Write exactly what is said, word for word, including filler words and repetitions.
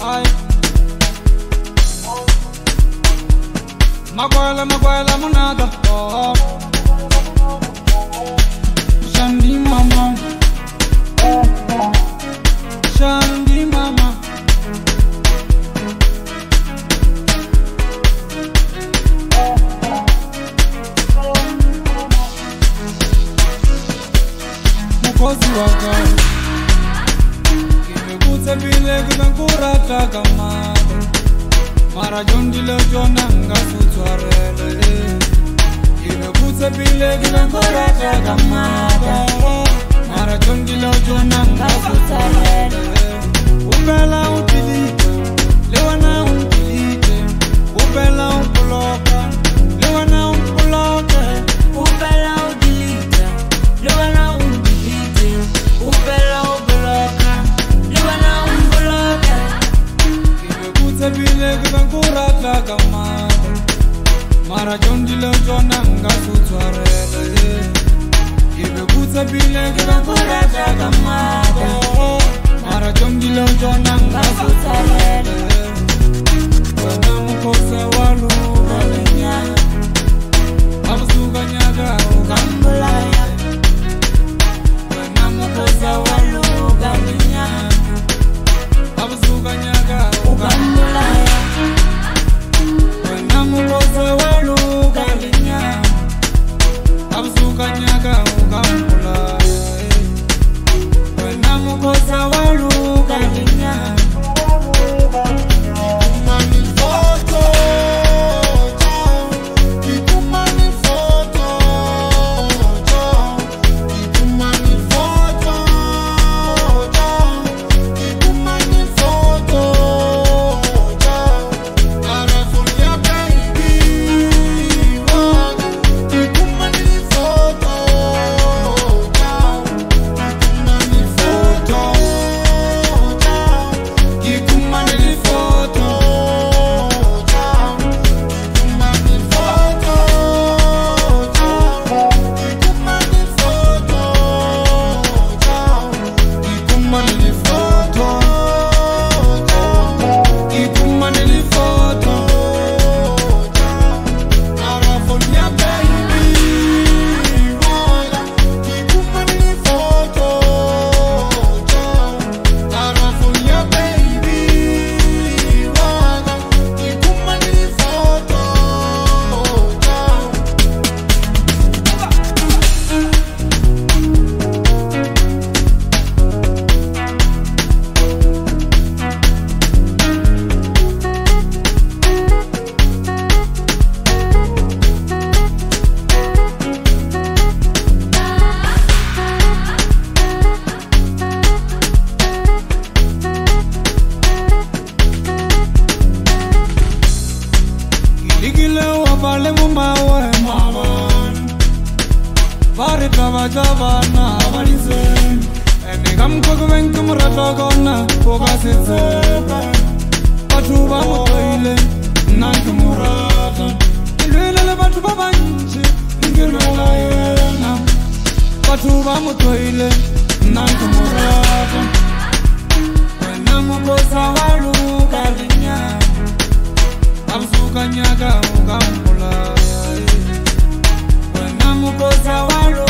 Makwala makwala munada oh Shandi mama Shandi mama Mukozi waka Kimekutse bile kumekurata kamada Mara jondi le jona nga futwarele Kimekutse bile kumekurata kamada Mara jondi le jona nga futwarele Upela utilite, lewana utilite Upela upuloka, lewana upuloke Upela utilite, lewana utilite Upela upuloka, lewana upuloke Kimekutse bile kumekurata kamada Mara jondi le jona nga futwarele Kimekutse bile kumekurata kamada Mara jondi le jona nga futwarele Wana mukose walu Alenya, Abusuka nyaga Kambulaya Wana mukose walu Waluga Alenya, Abusuka nyaga Kambulaya Wana mukose walu Alenya, Abusuka nyaga ukambula Wana mukose walu Alenya Vale mumawe mawan Pare tava javana avalize Ene gamko kuvenku murata kona Pokasitse Batuba mutoile Nanku murata Ilwele le batuba banchi Ngirwela yena Batuba mutoile Nanku murata Wena mukosa walu Kalinya Abusuka nyaga ukambula Wena mukosa walu